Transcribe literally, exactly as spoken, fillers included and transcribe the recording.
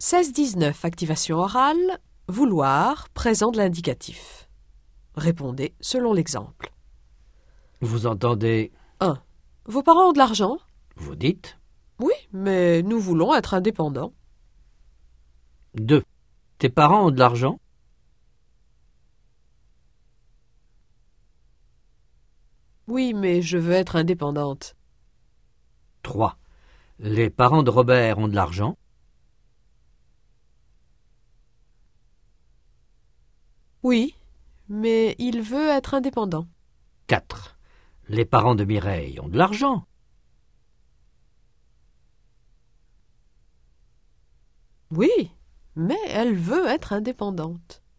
seize dix-neuf, activation orale, vouloir, présent de l'indicatif. Répondez selon l'exemple. Vous entendez? un. Vos parents ont de l'argent? Vous dites? Oui, mais nous voulons être indépendants. deux. Tes parents ont de l'argent? Oui, mais je veux être indépendante. trois. Les parents de Robert ont de l'argent? Oui, mais il veut être indépendant. quatre. Les parents de Mireille ont de l'argent? Oui, mais elle veut être indépendante.